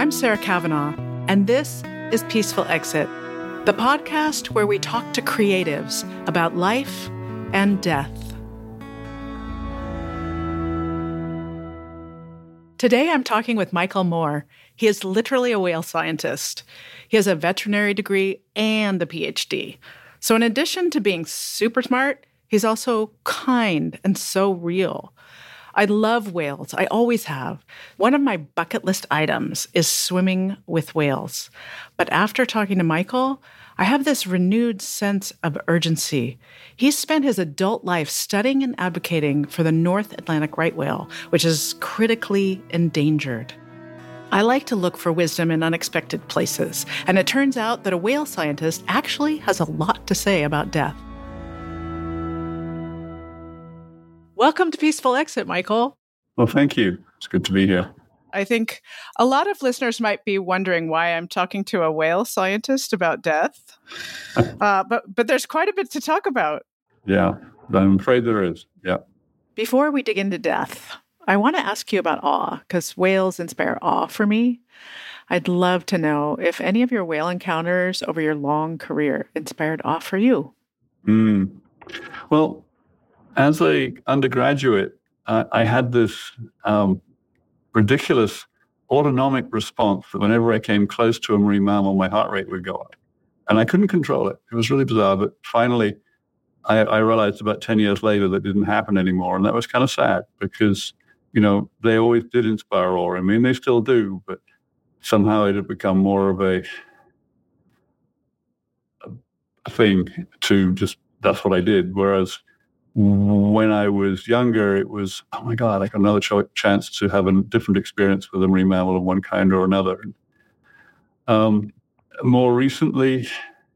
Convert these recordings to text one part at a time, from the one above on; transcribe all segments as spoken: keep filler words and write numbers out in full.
I'm Sarah Kavanaugh, and this is Peaceful Exit, the podcast where we talk to creatives about life and death. Today, I'm talking with Michael Moore. He is literally a whale scientist. He has a veterinary degree and a P H D. So in addition to being super smart, he's also kind and so real. I love whales. I always have. One of my bucket list items is swimming with whales. But after talking to Michael, I have this renewed sense of urgency. He's spent his adult life studying and advocating for the North Atlantic right whale, which is critically endangered. I like to look for wisdom in unexpected places, and it turns out that a whale scientist actually has a lot to say about death. Welcome to Peaceful Exit, Michael. Well, thank you. It's good to be here. I think a lot of listeners might be wondering why I'm talking to a whale scientist about death. uh, but but there's quite a bit to talk about. Yeah, I'm afraid there is. Yeah. Before we dig into death, I want to ask you about awe, because whales inspire awe for me. I'd love to know if any of your whale encounters over your long career inspired awe for you. Mm. Well, as an undergraduate, uh, I had this um, ridiculous autonomic response that whenever I came close to a marine mammal, my heart rate would go up. And I couldn't control it. It was really bizarre. But finally, I, I realized about ten years later that didn't happen anymore. And that was kind of sad because, you know, they always did inspire awe. I mean, they still do, but somehow it had become more of a, a thing to just, that's what I did. Whereas when I was younger, it was, oh my God, I got another ch- chance to have a different experience with a marine mammal of one kind or another. Um, more recently,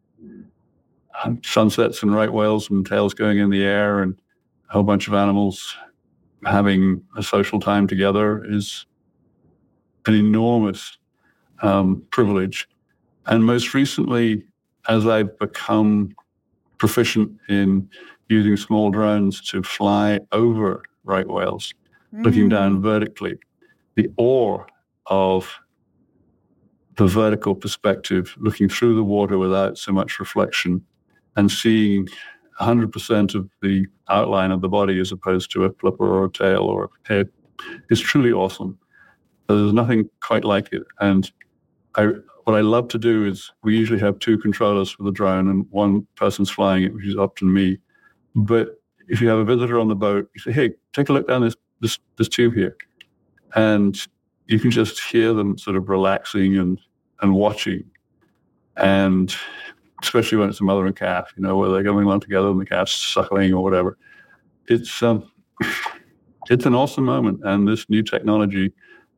um, sunsets and right whales and tails going in the air and a whole bunch of animals having a social time together is an enormous um, privilege. And most recently, as I've become proficient in using small drones to fly over right whales, mm. looking down vertically, the awe of the vertical perspective, looking through the water without so much reflection and seeing one hundred percent of the outline of the body as opposed to a flipper or a tail or a head is truly awesome. There's nothing quite like it. And I, what I love to do is we usually have two controllers for the drone and one person's flying it, which is often me. But if you have a visitor on the boat, you say, hey, take a look down this, this, this tube here. And you can just hear them sort of relaxing and, and watching. And especially when it's a mother and calf, you know, where they're going along together and the calf's suckling or whatever. It's um, it's an awesome moment. And this new technology,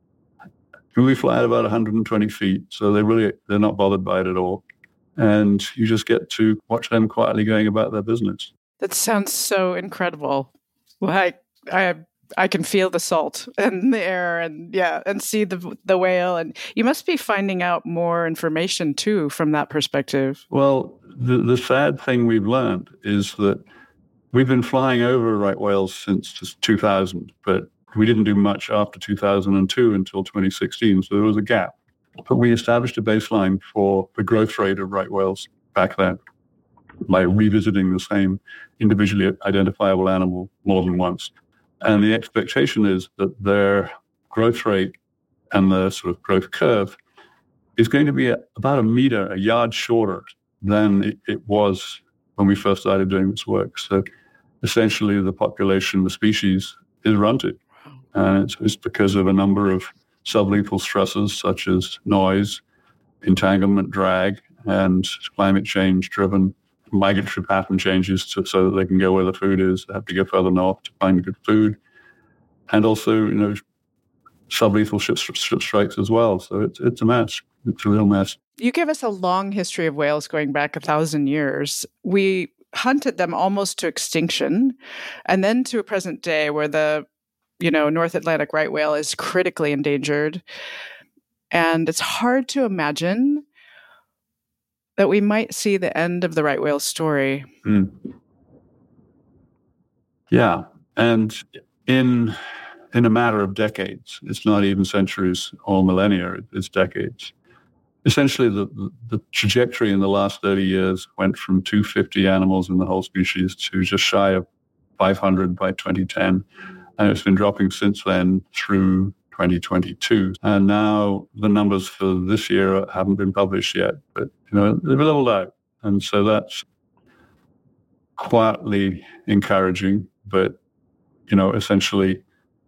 we fly at about one hundred twenty feet, so they really, they're not bothered by it at all. And you just get to watch them quietly going about their business. That sounds so incredible. Like I, I can feel the salt in the air, and yeah, and see the the whale. And you must be finding out more information too from that perspective. Well, the the sad thing we've learned is that we've been flying over right whales since two thousand, but we didn't do much after two thousand two until twenty sixteen. So there was a gap. But we established a baseline for the growth rate of right whales back then by revisiting the same individually identifiable animal more than once. And the expectation is that their growth rate and the sort of growth curve is going to be a, about a meter, a yard shorter than it, it was when we first started doing this work. So essentially the population, the species, is runted. And it's, it's because of a number of sublethal stresses such as noise, entanglement, drag, and climate change-driven migratory pattern changes to, so that they can go where the food is. They have to go further north to find good food. And also, you know, sublethal ship, ship strikes as well. So it's it's a mess. It's a real mess. You give us a long history of whales going back a thousand years. We hunted them almost to extinction, and then to a present day where the, you know, North Atlantic right whale is critically endangered. And it's hard to imagine that we might see the end of the right whale story. Mm. Yeah. And in in a matter of decades. It's not even centuries or millennia, it's decades. Essentially, the, the trajectory in the last thirty years went from two hundred fifty animals in the whole species to just shy of five hundred by twenty ten. And it's been dropping since then through twenty twenty-two. And now the numbers for this year haven't been published yet, but you know, they've leveled out. And so that's quietly encouraging, but you know, essentially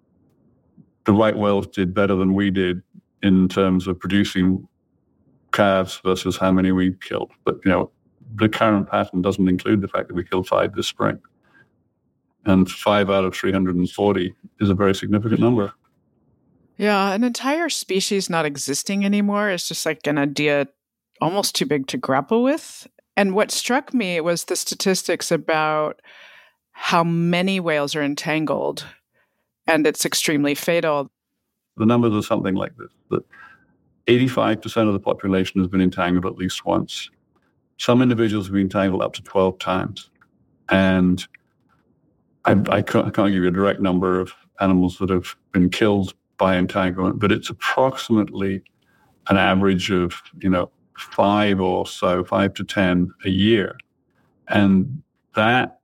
the right whales did better than we did in terms of producing calves versus how many we killed. But, you know, the current pattern doesn't include the fact that we killed five this spring. And five out of three hundred forty is a very significant number. Yeah, an entire species not existing anymore is just like an idea almost too big to grapple with. And what struck me was the statistics about how many whales are entangled, and it's extremely fatal. The numbers are something like this, that eighty-five percent of the population has been entangled at least once. Some individuals have been entangled up to twelve times. And I, I, can't, I can't give you a direct number of animals that have been killed by entanglement, but it's approximately an average of, you know, five or so, five to ten a year. And that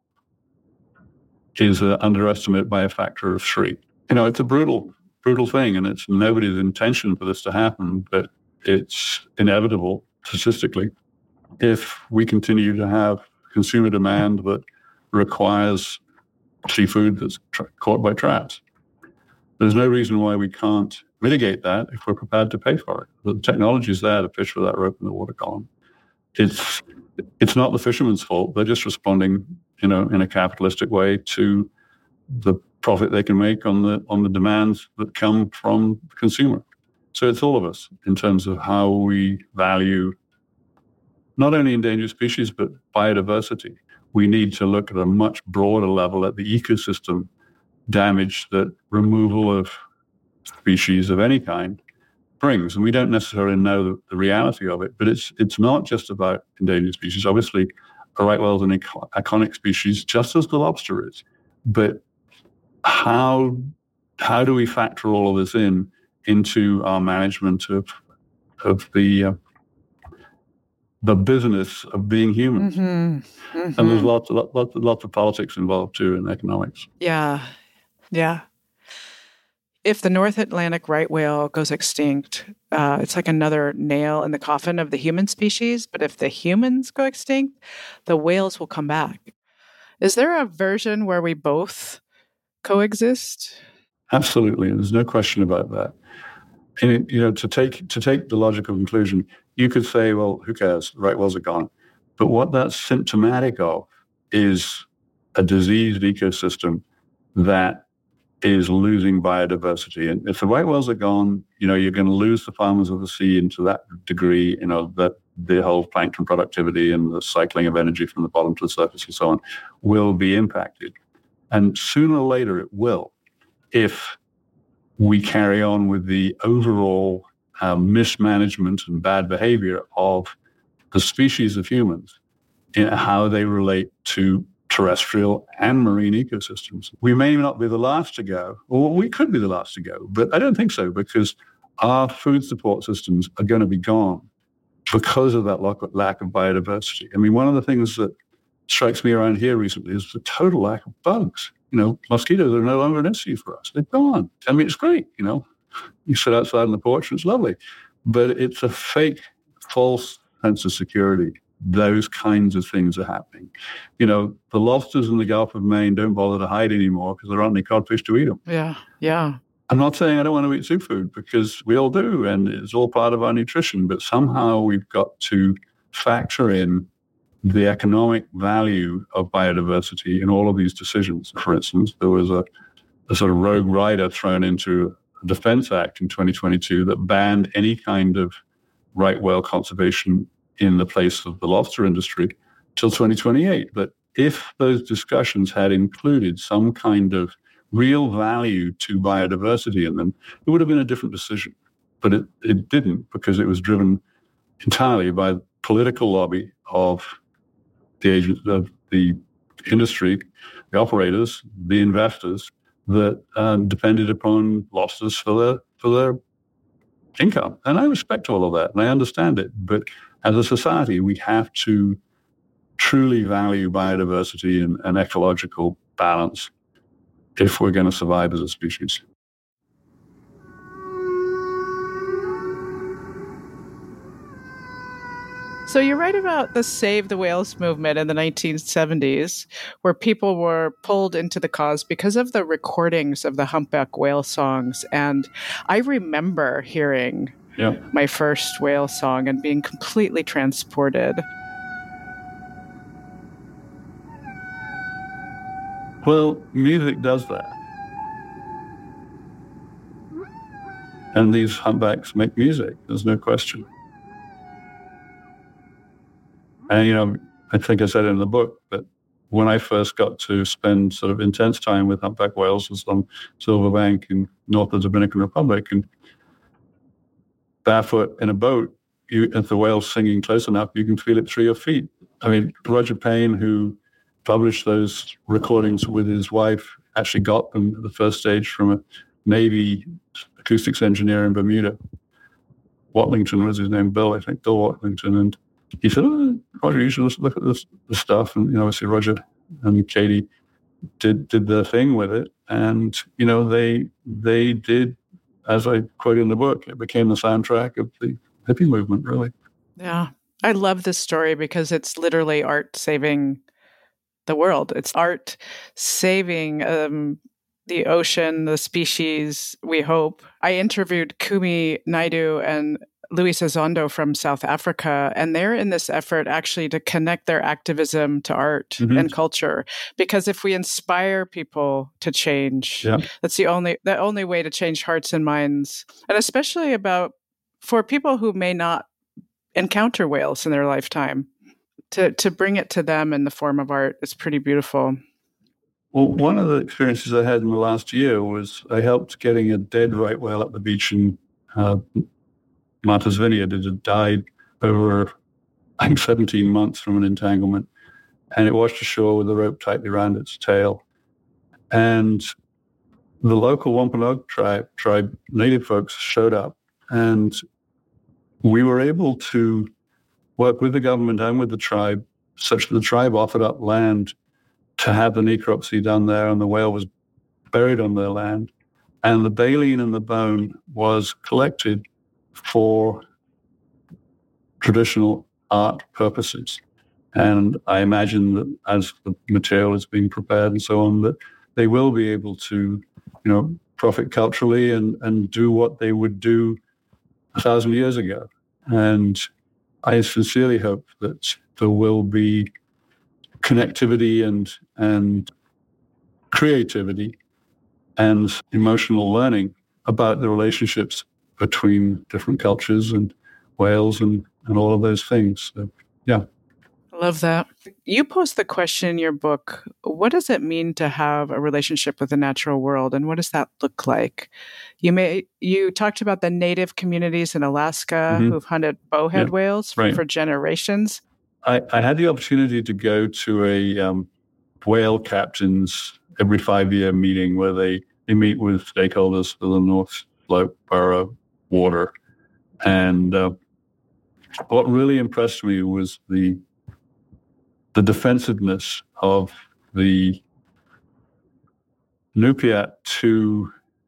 is an underestimate by a factor of three. You know, it's a brutal brutal thing, and it's nobody's intention for this to happen, but it's inevitable statistically if we continue to have consumer demand that requires seafood that's tra- caught by traps. There's no reason why we can't mitigate that if we're prepared to pay for it. The technology is there to fish with that rope in the water column. It's it's not the fishermen's fault. They're just responding, you know, in a capitalistic way to the profit they can make on the on the demands that come from the consumer. So it's all of us in terms of how we value not only endangered species, but biodiversity. We need to look at a much broader level at the ecosystem damage that removal of species of any kind brings. And we don't necessarily know the, the reality of it, but it's it's not just about endangered species. Obviously, a right whale is an iconic species, just as the lobster is. But how how do we factor all of this in into our management of of the uh, the business of being humans? Mm-hmm. Mm-hmm. And there's lots, lots, lots, lots of politics involved too, in economics. Yeah, yeah. If the North Atlantic right whale goes extinct, uh, it's like another nail in the coffin of the human species. But if the humans go extinct, the whales will come back. Is there a version where we both coexist? Absolutely, and there's no question about that. And you know, to take to take the logical conclusion, you could say, well, who cares? The right whales are gone. But what that's symptomatic of is a diseased ecosystem that is losing biodiversity. And if the right whales are gone, you know, you're going to lose the farmers of the sea, and to that degree, you know, that the whole plankton productivity and the cycling of energy from the bottom to the surface and so on will be impacted. And sooner or later it will, if we carry on with the overall uh, mismanagement and bad behavior of the species of humans in how they relate to terrestrial and marine ecosystems. We may not be the last to go, or we could be the last to go, but I don't think so, because our food support systems are going to be gone because of that lack of biodiversity. I mean, one of the things that strikes me around here recently is the total lack of bugs. You know, mosquitoes are no longer an issue for us. They're gone. I mean, it's great, you know. You sit outside on the porch and it's lovely. But it's a fake, false sense of security. Those kinds of things are happening. You know, the lobsters in the Gulf of Maine don't bother to hide anymore because there aren't any codfish to eat them. Yeah, yeah. I'm not saying I don't want to eat seafood, because we all do, and it's all part of our nutrition. But somehow we've got to factor in the economic value of biodiversity in all of these decisions. For instance, there was a, a sort of rogue rider thrown into a Defense Act in twenty twenty-two that banned any kind of right whale conservation in the place of the lobster industry till twenty twenty-eight. But if those discussions had included some kind of real value to biodiversity in them, it would have been a different decision. But it, it didn't, because it was driven entirely by the political lobby of the agents, of the industry, the operators, the investors, that um, depended upon losses for their for their income. And I respect all of that, and I understand it. But as a society, we have to truly value biodiversity and, and ecological balance if we're going to survive as a species. So you write about the Save the Whales movement in the nineteen seventies, where people were pulled into the cause because of the recordings of the humpback whale songs. And I remember hearing yeah. my first whale song and being completely transported. Well, music does that. And these humpbacks make music, there's no question. And, you know, I think I said it in the book, but when I first got to spend sort of intense time with humpback whales was on Silver Bank in north of the Dominican Republic, and barefoot in a boat, you, if the whale's singing close enough, you can feel it through your feet. I mean, Roger Payne, who published those recordings with his wife, actually got them at the first stage from a Navy acoustics engineer in Bermuda. Watlington was his name, Bill, I think, Bill Watlington. And he said, oh, Roger, you should look at this, this stuff. And, you know, obviously Roger and Katie did did their thing with it. And, you know, they they did, as I quote in the book, it became the soundtrack of the hippie movement, really. Yeah. I love this story because it's literally art saving the world. It's art saving um, the ocean, the species, we hope. I interviewed Kumi Naidu and Luis Azondo from South Africa, and they're in this effort actually to connect their activism to art mm-hmm. and culture. Because if we inspire people to change, yeah. that's the only the only way to change hearts and minds. And especially about for people who may not encounter whales in their lifetime, to to bring it to them in the form of art is pretty beautiful. Well, one of the experiences I had in the last year was I helped getting a dead right whale at the beach in uh, Martha's Vineyard. It had died over, I think, seventeen months from an entanglement, and it washed ashore with a rope tightly around its tail. And the local Wampanoag tribe, tribe native folks showed up, and we were able to work with the government and with the tribe such that the tribe offered up land to have the necropsy done there, and the whale was buried on their land. And the baleen and the bone was collected for traditional art purposes. And I imagine that as the material is being prepared and so on, that they will be able to, you know, profit culturally and, and do what they would do a thousand years ago. And I sincerely hope that there will be connectivity and and creativity and emotional learning about the relationships between different cultures and whales and, and all of those things. So, yeah. I love that. You pose the question in your book, what does it mean to have a relationship with the natural world, and what does that look like? You may you talked about the native communities in Alaska mm-hmm. who've hunted bowhead yeah, whales right. for generations. I, I had the opportunity to go to a um, whale captains every five-year meeting where they, they meet with stakeholders for the North Slope Borough water. And uh, what really impressed me was the the defensiveness of the Nupiat to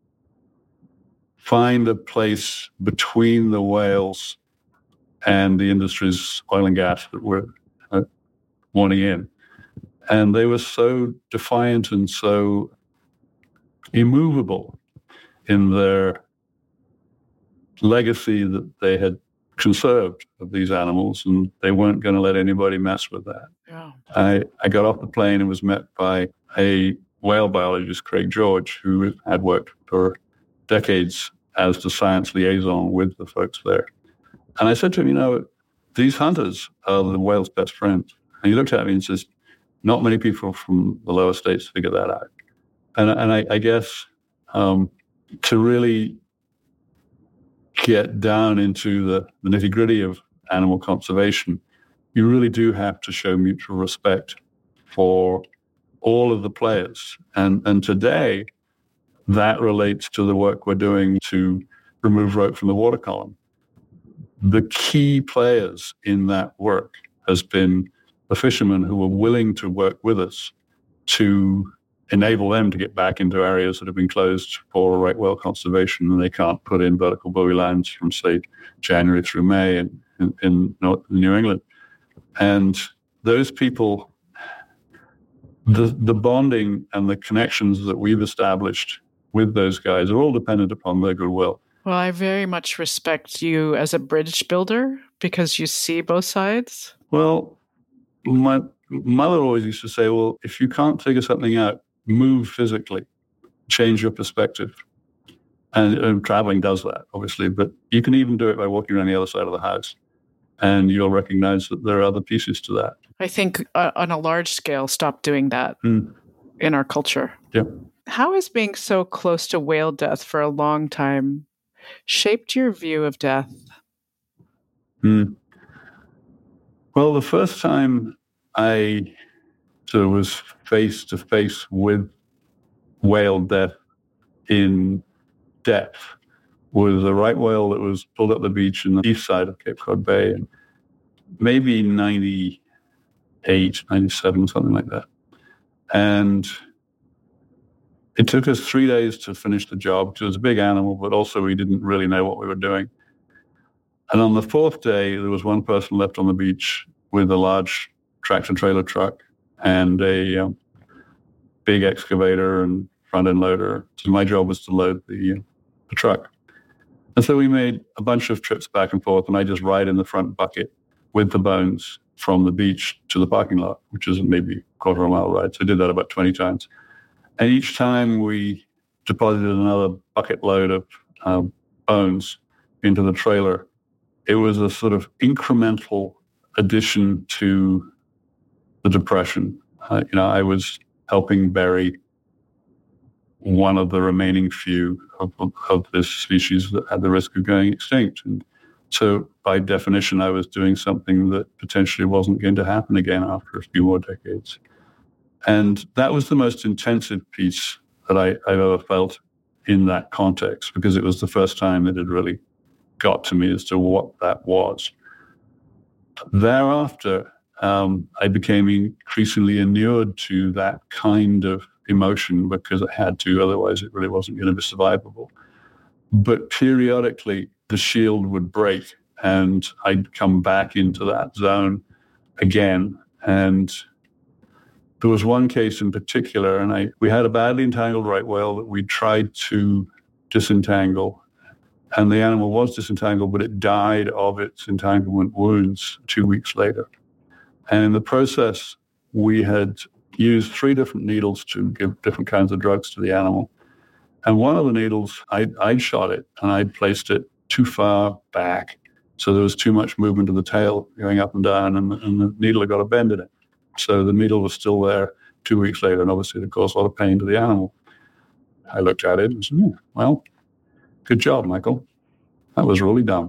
find a place between the whales and the industries, oil and gas, that were uh, wanting in. And they were so defiant and so immovable in their legacy that they had conserved of these animals, and they weren't going to let anybody mess with that. Yeah. I, I got off the plane and was met by a whale biologist, Craig George, who had worked for decades as the science liaison with the folks there. And I said to him, you know, these hunters are the whale's best friends. And he looked at me and says, not many people from the lower states figure that out. And, and I, I guess um, to really get down into the, the nitty-gritty of animal conservation, you really do have to show mutual respect for all of the players. And, and today, that relates to the work we're doing to remove rope from the water column. The key players in that work has been the fishermen who were willing to work with us to enable them to get back into areas that have been closed for right whale conservation, and they can't put in vertical buoy lines from, say, January through May in, in, in North, New England. And those people, the, the bonding and the connections that we've established with those guys are all dependent upon their goodwill. Well, I very much respect you as a bridge builder because you see both sides. Well, my mother always used to say, well, if you can't figure something out, move physically, change your perspective. And, and traveling does that, obviously, but you can even do it by walking around the other side of the house, and you'll recognize that there are other pieces to that. I think uh, on a large scale, stop doing that mm. in our culture. Yeah. How has being so close to whale death for a long time shaped your view of death? Mm. Well, the first time I sort of was face to face with whale death in depth was a right whale that was pulled up the beach in the east side of Cape Cod Bay, and maybe ninety-eight, ninety-seven, something like that. And it took us three days to finish the job because it was a big animal, but also we didn't really know what we were doing. And on the fourth day, there was one person left on the beach with a large tractor trailer truck and a um, big excavator and front end loader. So my job was to load the, uh, the truck. And so we made a bunch of trips back and forth, and I just ride in the front bucket with the bones from the beach to the parking lot, which is maybe a quarter of a mile ride. So I did that about twenty times. And each time we deposited another bucket load of um, bones into the trailer, it was a sort of incremental addition to the depression. Uh, you know, I was helping bury one of the remaining few of, of this species that had the risk of going extinct. And so by definition, I was doing something that potentially wasn't going to happen again after a few more decades. And that was the most intensive piece that I, I've ever felt in that context, because it was the first time that it really got to me as to what that was. Thereafter, um, I became increasingly inured to that kind of emotion because I had to, otherwise it really wasn't going to be survivable. But periodically, the shield would break and I'd come back into that zone again. And there was one case in particular, and I we had a badly entangled right whale that we tried to disentangle, and the animal was disentangled, but it died of its entanglement wounds two weeks later. And in the process, we had used three different needles to give different kinds of drugs to the animal. And one of the needles, I, I'd shot it, and I'd placed it too far back, so there was too much movement of the tail going up and down, and, and the needle had got a bend in it. So the needle was still there two weeks later, and obviously it caused a lot of pain to the animal. I looked at it and said, yeah, well, good job, Michael. That was really dumb.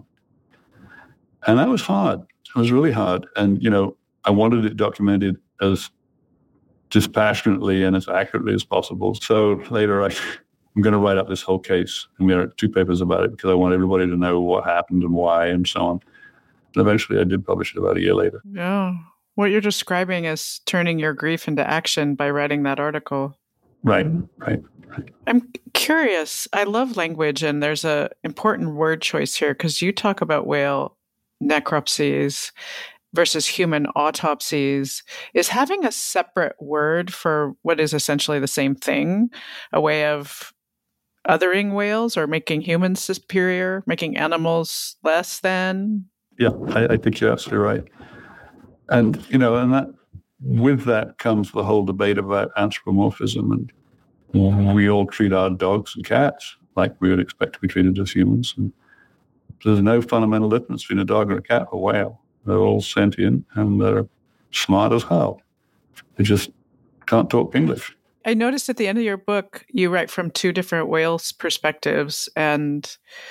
And that was hard. It was really hard. And, you know, I wanted it documented as dispassionately and as accurately as possible. So later I, I'm going to write up this whole case, and we wrote two papers about it because I want everybody to know what happened and why and so on. And eventually I did publish it about a year later. Yeah. What you're describing is turning your grief into action by writing that article. Right, right, right. I'm curious. I love language, and there's a important word choice here because you talk about whale necropsies versus human autopsies. Is having a separate word for what is essentially the same thing a way of othering whales or making humans superior, making animals less than? Yeah, I, I think you're absolutely right. And, you know, and that with that comes the whole debate about anthropomorphism. And we all treat our dogs and cats like we would expect to be treated as humans. And there's no fundamental difference between a dog and a cat or a whale. They're all sentient and they're smart as hell. They just can't talk English. I noticed at the end of your book, you write from two different whales' perspectives, and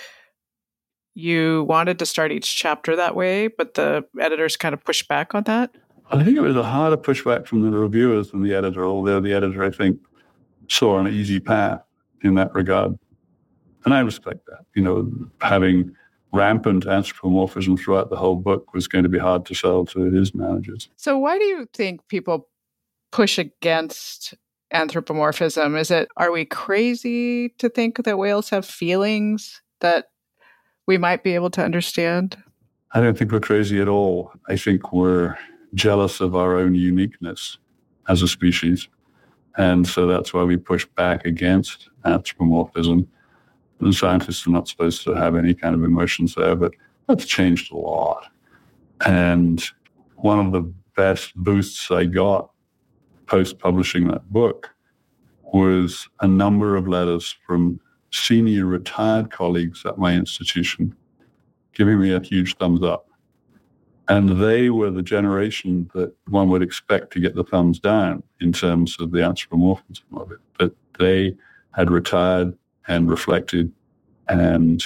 you wanted to start each chapter that way, but the editors kind of pushed back on that? I think it was a harder pushback from the reviewers than the editor, although the editor, I think, saw an easy path. in that regard. And I respect that. You know, having rampant anthropomorphism throughout the whole book was going to be hard to sell to his managers. So why do you think people push against anthropomorphism? Is it, are we crazy to think that whales have feelings that we might be able to understand? I don't think we're crazy at all. I think we're jealous of our own uniqueness as a species. And so that's why we push back against anthropomorphism. And scientists are not supposed to have any kind of emotions there, but that's changed a lot. And one of the best boosts I got post-publishing that book was a number of letters from senior retired colleagues at my institution giving me a huge thumbs up. And they were the generation that one would expect to get the thumbs down in terms of the anthropomorphism of it. But they had retired and reflected. And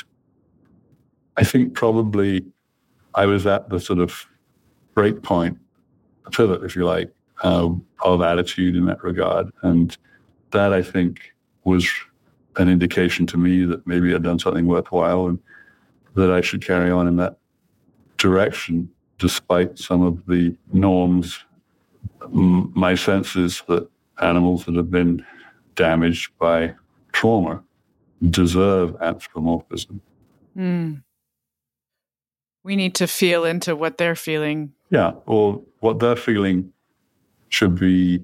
I think probably I was at the sort of break point, a pivot, if you like, uh, of attitude in that regard. And that, I think, was an indication to me that maybe I'd done something worthwhile and that I should carry on in that direction, despite some of the norms. M- my sense is that animals that have been damaged by trauma deserve anthropomorphism. Mm. We need to feel into what they're feeling. Yeah, or what they're feeling should be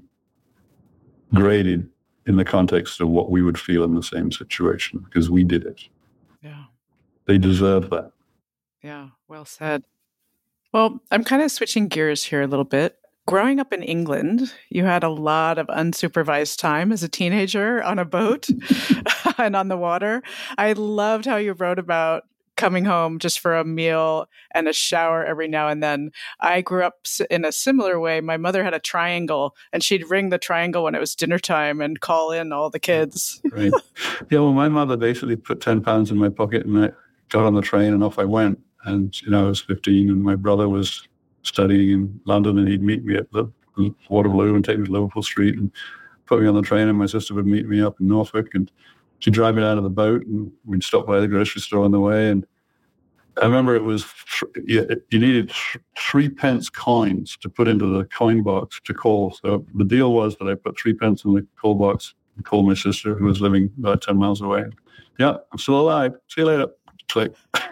graded in the context of what we would feel in the same situation, because we did it. Yeah. They deserve that. Yeah, well said. Well, I'm kind of switching gears here a little bit. Growing up in England, you had a lot of unsupervised time as a teenager on a boat and on the water. I loved how you wrote about coming home just for a meal and a shower every now and then. I grew up in a similar way. My mother had a triangle, and she'd ring the triangle when it was dinner time and call in all the kids. Right. Yeah, well, my mother basically put ten pounds in my pocket, and I got on the train and off I went. And, you know, I was fifteen, and my brother was studying in London, and he'd meet me at the Waterloo and take me to Liverpool Street and put me on the train, and my sister would meet me up in Norfolk, and she'd drive me out of the boat, and we'd stop by the grocery store on the way. And I remember it was, you, you needed three pence coins to put into the coin box to call. So the deal was that I put three pence in the call box and called my sister, who was living about ten miles away. Yeah, I'm still alive. See you later. Click.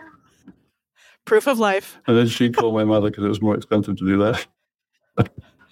Proof of life. And then she'd call my mother because it was more expensive to do that.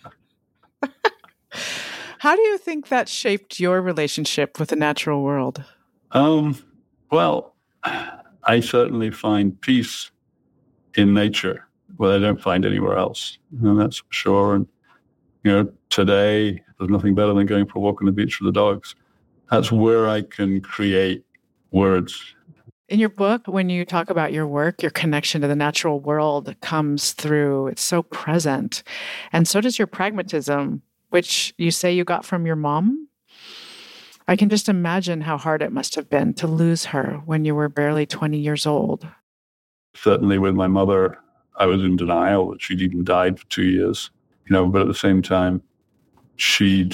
How do you think that shaped your relationship with the natural world? Um, well, I certainly find peace in nature where I don't find anywhere else. And that's for sure. And, you know, today, there's nothing better than going for a walk on the beach with the dogs. That's where I can create words. In your book, when you talk about your work, your connection to the natural world comes through. It's so present. And so does your pragmatism, which you say you got from your mom. I can just imagine how hard it must have been to lose her when you were barely twenty years old. Certainly with my mother, I was in denial that she'd even died for two years. You know, but at the same time, she'd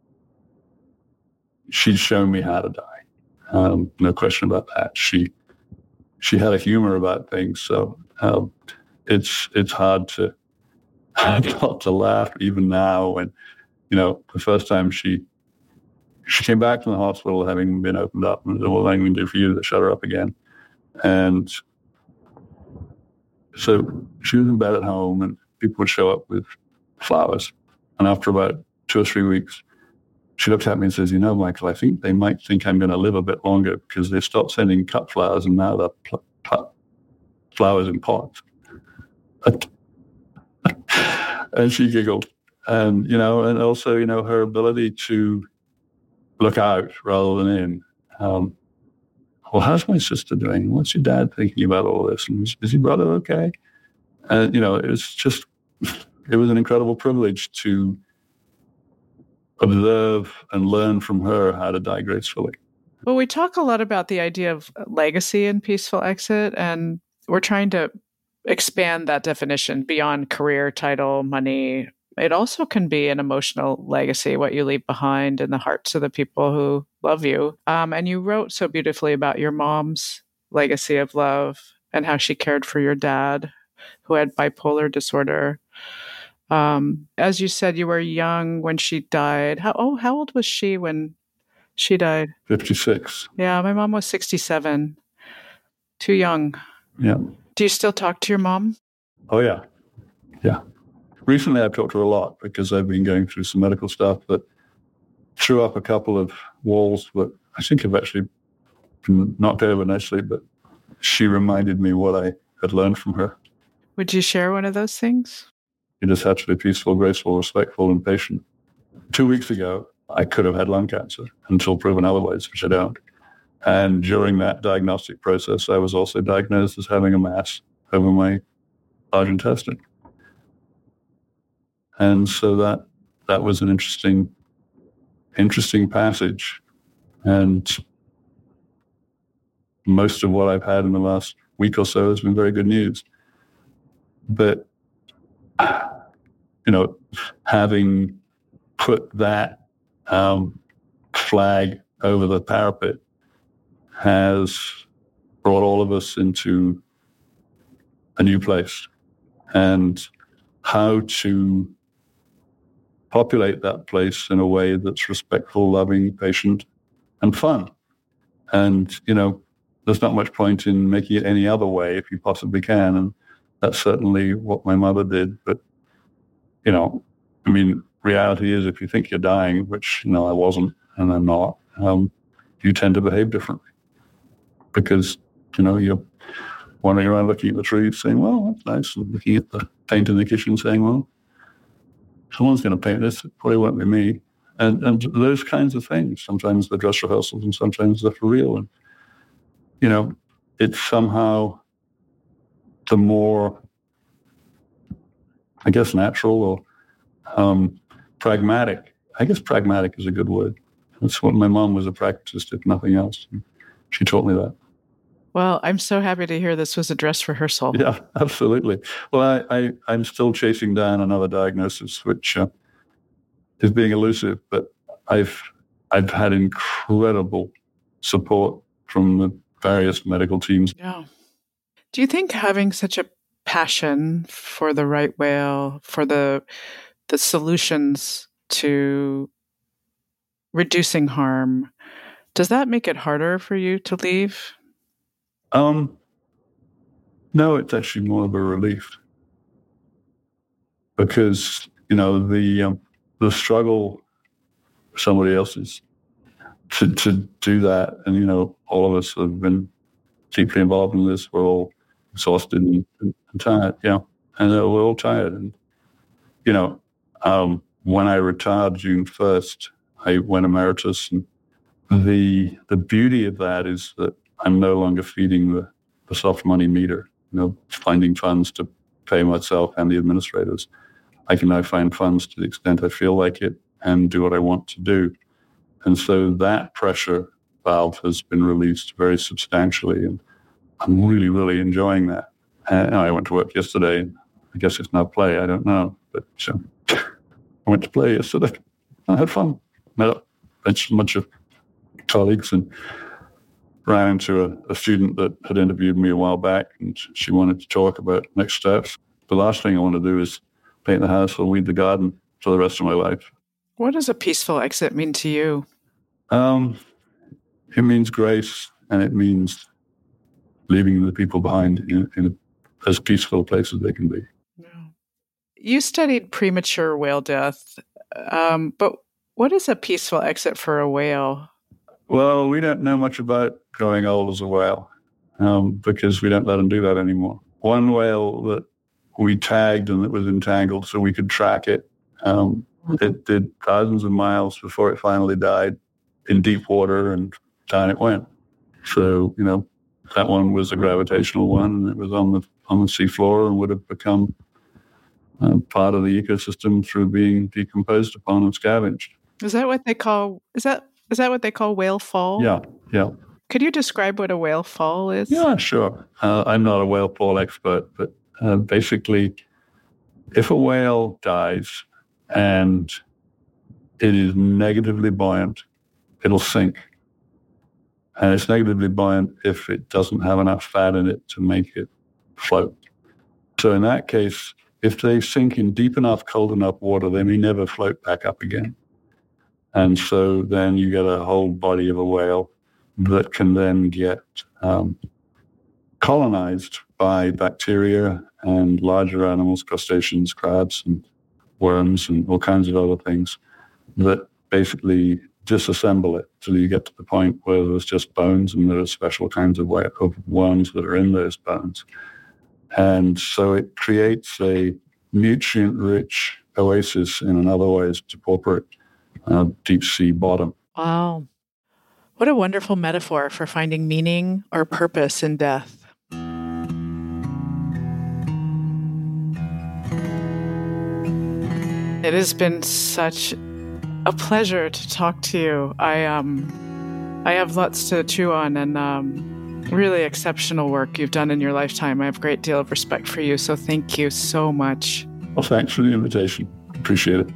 she'd shown me how to die. Um, no question about that. She she had a humor about things, so um, it's it's hard to not to laugh even now. When, you know, the first time she she came back from the hospital having been opened up, and said, "Well, what am I going to do for you to shut her up again?" And so she was in bed at home, and people would show up with flowers. And after about two or three weeks, she looked at me and says, "You know, Michael, I think they might think I'm going to live a bit longer because they've stopped sending cut flowers and now they're pl- pl- flowers in pots." And she giggled. And, you know, and also, you know, her ability to look out rather than in. Um, well, how's my sister doing? What's your dad thinking about all this? And is, is your brother okay? And, you know, it was just, it was an incredible privilege to observe and learn from her how to die gracefully. Well, we talk a lot about the idea of legacy and peaceful exit, and we're trying to expand that definition beyond career, title, money, it also can be an emotional legacy, what you leave behind in the hearts of the people who love you. Um, and you wrote so beautifully about your mom's legacy of love and how she cared for your dad, who had bipolar disorder. Um, as you said, you were young when she died. How oh, how old was she when she died? fifty-six. Yeah, my mom was sixty-seven. Too young. Yeah. Do you still talk to your mom? Oh, yeah. Yeah. Recently, I've talked to her a lot because I've been going through some medical stuff that threw up a couple of walls that I think have actually been knocked over nicely, but she reminded me what I had learned from her. Would you share one of those things? She just had to be peaceful, graceful, respectful, and patient. Two weeks ago, I could have had lung cancer until proven otherwise, which I don't. And during that diagnostic process, I was also diagnosed as having a mass over my large intestine. And so that that was an interesting, interesting passage. And most of what I've had in the last week or so has been very good news. But, you know, having put that um, flag over the parapet has brought all of us into a new place. And how to populate that place in a way that's respectful, loving, patient, and fun. And, you know, there's not much point in making it any other way if you possibly can. And that's certainly what my mother did. But, you know, I mean, reality is if you think you're dying, which, you know, I wasn't and I'm not, um, you tend to behave differently. Because, you know, you're wandering around looking at the trees saying, well, that's nice. And looking at the paint in the kitchen saying, well, someone's going to paint this. It probably won't be me. And, and those kinds of things. Sometimes they're dress rehearsals and sometimes they're for real. And, you know, it's somehow the more, I guess, natural or um, pragmatic. I guess pragmatic is a good word. That's what my mom was a pragmatist, if nothing else. She taught me that. Well, I'm so happy to hear this was a dress rehearsal. Yeah, absolutely. Well, I, I, I'm still chasing down another diagnosis, which uh, is being elusive, but I've I've had incredible support from the various medical teams. Yeah. Do you think having such a passion for the right whale, for the the solutions to reducing harm, does that make it harder for you to leave? Um, no, it's actually more of a relief because, you know, the um, the struggle for somebody else's to, to do that. And, you know, all of us have been deeply involved in this. We're all exhausted and, and tired, yeah. And uh, we're all tired. And, you know, um, when I retired June first, I went emeritus. And the the beauty of that is that I'm no longer feeding the, the soft money meter, you know, finding funds to pay myself and the administrators. I can now find funds to the extent I feel like it and do what I want to do. And so that pressure valve has been released very substantially. And I'm really, really enjoying that. And I went to work yesterday. And I guess it's now play. I don't know. But so, I went to play yesterday. I had fun. Met up a bunch of colleagues and ran into a, a student that had interviewed me a while back, and she wanted to talk about next steps. The last thing I want to do is paint the house or weed the garden for the rest of my life. What does a peaceful exit mean to you? Um, it means grace, and it means leaving the people behind in, in a, as peaceful a place as they can be. Yeah. You studied premature whale death, um, but what is a peaceful exit for a whale? Well, we don't know much about growing old as a whale um, because we don't let them do that anymore. One whale that we tagged and that was entangled so we could track it, um, it did thousands of miles before it finally died in deep water, and down it went. So, you know, that one was a gravitational one, and it was on the on the seafloor and would have become uh, part of the ecosystem through being decomposed upon and scavenged. Is that what they call? Is that is that what they call whale fall? Yeah, yeah. Could you describe what a whale fall is? Yeah, sure. Uh, I'm not a whale fall expert, but uh, basically, if a whale dies, and it is negatively buoyant, it'll sink. And it's negatively buoyant if it doesn't have enough fat in it to make it float. So in that case, if they sink in deep enough, cold enough water, they may never float back up again. And so then you get a whole body of a whale that can then get um, colonized by bacteria and larger animals, crustaceans, crabs, and worms, and all kinds of other things that basically disassemble it till you get to the point where there's just bones, and there are special kinds of worms that are in those bones. And so it creates a nutrient-rich oasis in an otherwise depauperate uh, deep-sea bottom. Wow. What a wonderful metaphor for finding meaning or purpose in death. It has been such a pleasure to talk to you. I um, I have lots to chew on, and um, really exceptional work you've done in your lifetime. I have a great deal of respect for you, so thank you so much. Well, thanks for the invitation. Appreciate it.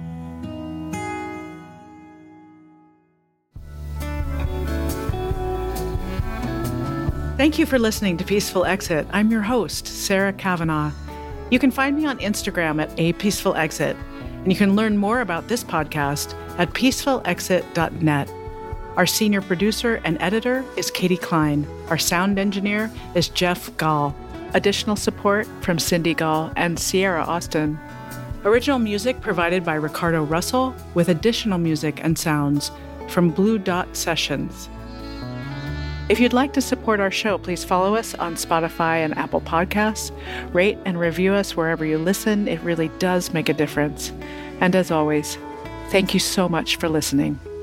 Thank you for listening to Peaceful Exit. I'm your host, Sarah Cavanaugh. You can find me on Instagram at A Peaceful Exit, and you can learn more about this podcast at peaceful exit dot net. Our senior producer and editor is Katie Klein. Our sound engineer is Jeff Gall. Additional support from Cindy Gall and Sierra Austin. Original music provided by Ricardo Russell, with additional music and sounds from Blue Dot Sessions. If you'd like to support our show, please follow us on Spotify and Apple Podcasts. Rate and review us wherever you listen. It really does make a difference. And as always, thank you so much for listening.